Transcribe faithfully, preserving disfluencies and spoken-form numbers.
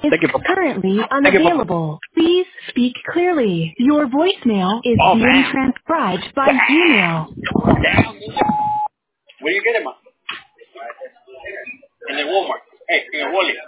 is Thank you. currently Thank you. unavailable. Please speak clearly. Your voicemail is Oh, being damn. transcribed by Gmail. Damn. Where you get it, man? In the Walmart. Hey, in the Wally.